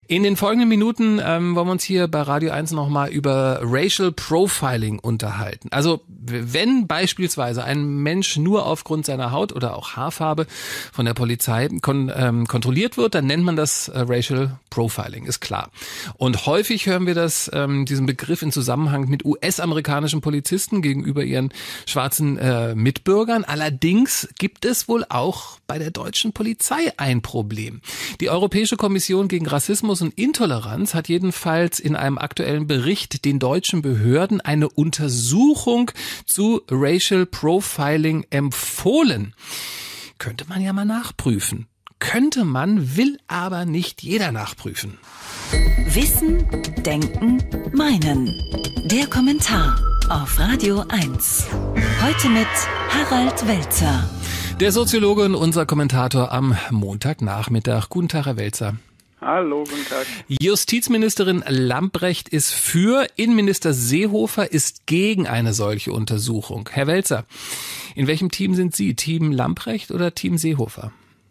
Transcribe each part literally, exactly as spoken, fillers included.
In den folgenden Minuten ähm, wollen wir uns hier bei Radio eins nochmal über Racial Profiling unterhalten. Also wenn beispielsweise ein Mensch nur aufgrund seiner Haut oder auch Haarfarbe von der Polizei kon- ähm, kontrolliert wird, dann nennt man das äh, Racial Profiling, ist klar. Und häufig hören wir das, ähm, diesen Begriff in Zusammenhang mit U S-amerikanischen Polizisten gegenüber ihren schwarzen äh, Mitbürgern. Allerdings gibt es wohl auch bei der deutschen Polizei ein Problem. Die Europäische Kommission gegen Rassismus und Intoleranz hat jedenfalls in einem aktuellen Bericht den deutschen Behörden eine Untersuchung zu Racial Profiling empfohlen. Könnte man ja mal nachprüfen. Könnte man, will aber nicht jeder nachprüfen. Wissen, Denken, Meinen. Der Kommentar auf Radio eins. Heute mit Harald Welzer. Der Soziologe und unser Kommentator am Montagnachmittag. Guten Tag, Herr Welzer. Hallo, guten Tag. Justizministerin Lambrecht ist für, Innenminister Seehofer ist gegen eine solche Untersuchung. Herr Welzer, in welchem Team sind Sie? Team Lambrecht oder Team Seehofer?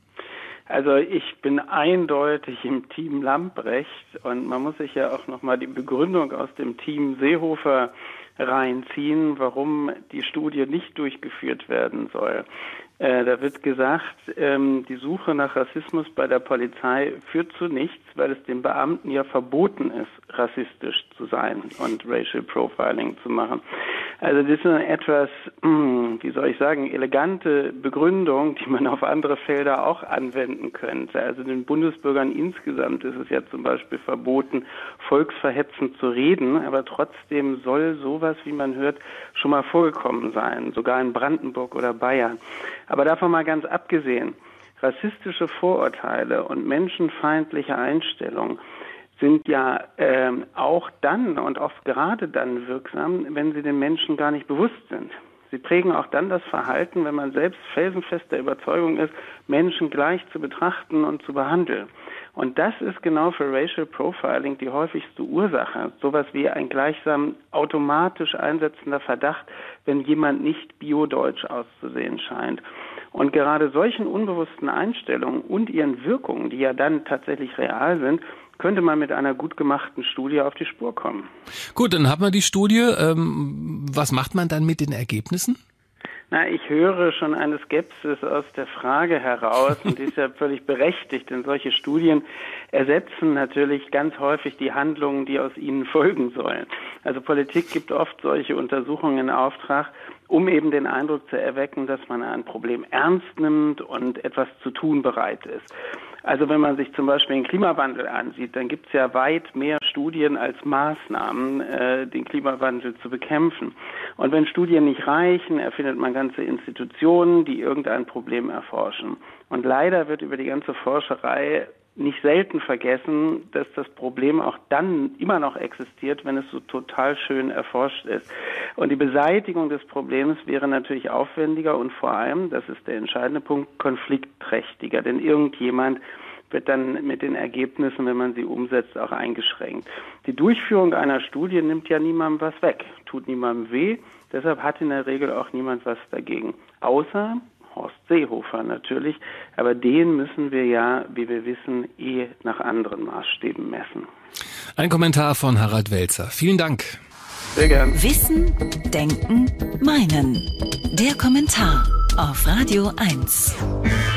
Also ich bin eindeutig im Team Lambrecht und man muss sich ja auch nochmal die Begründung aus dem Team Seehofer reinziehen, warum die Studie nicht durchgeführt werden soll. Äh, da wird gesagt, ähm, die Suche nach Rassismus bei der Polizei führt zu nichts, weil es den Beamten ja verboten ist, rassistisch zu sein und Racial Profiling zu machen. Also das ist eine etwas, mh, wie soll ich sagen, elegante Begründung, die man auf andere Felder auch anwenden könnte. Also den Bundesbürgern insgesamt ist es ja zum Beispiel verboten, volksverhetzend zu reden, aber trotzdem soll sowas, wie man hört, schon mal vorgekommen sein, sogar in Brandenburg oder Bayern. Aber davon mal ganz abgesehen, rassistische Vorurteile und menschenfeindliche Einstellungen sind ja ähm, auch dann und oft gerade dann wirksam, wenn sie den Menschen gar nicht bewusst sind. Sie prägen auch dann das Verhalten, wenn man selbst felsenfest der Überzeugung ist, Menschen gleich zu betrachten und zu behandeln. Und das ist genau für Racial Profiling die häufigste Ursache. Sowas wie ein gleichsam automatisch einsetzender Verdacht, wenn jemand nicht biodeutsch auszusehen scheint. Und gerade solchen unbewussten Einstellungen und ihren Wirkungen, die ja dann tatsächlich real sind, könnte man mit einer gut gemachten Studie auf die Spur kommen. Gut, dann hat man die Studie. Ähm, was macht man dann mit den Ergebnissen? Na, ich höre schon eine Skepsis aus der Frage heraus und die ist ja völlig berechtigt, denn solche Studien ersetzen natürlich ganz häufig die Handlungen, die aus ihnen folgen sollen. Also Politik gibt oft solche Untersuchungen in Auftrag, um eben den Eindruck zu erwecken, dass man ein Problem ernst nimmt und etwas zu tun bereit ist. Also wenn man sich zum Beispiel den Klimawandel ansieht, dann gibt es ja weit mehr Studien als Maßnahmen, äh, den Klimawandel zu bekämpfen. Und wenn Studien nicht reichen, erfindet man ganze Institutionen, die irgendein Problem erforschen. Und leider wird über die ganze Forscherei nicht selten vergessen, dass das Problem auch dann immer noch existiert, wenn es so total schön erforscht ist. Und die Beseitigung des Problems wäre natürlich aufwendiger und vor allem, das ist der entscheidende Punkt, konfliktträchtiger. Denn irgendjemand wird dann mit den Ergebnissen, wenn man sie umsetzt, auch eingeschränkt. Die Durchführung einer Studie nimmt ja niemandem was weg, tut niemandem weh. Deshalb hat in der Regel auch niemand was dagegen. Außer Horst Seehofer natürlich, aber den müssen wir ja, wie wir wissen, eh nach anderen Maßstäben messen. Ein Kommentar von Harald Welzer. Vielen Dank. Sehr gern. Wissen, Denken, Meinen. Der Kommentar auf Radio eins.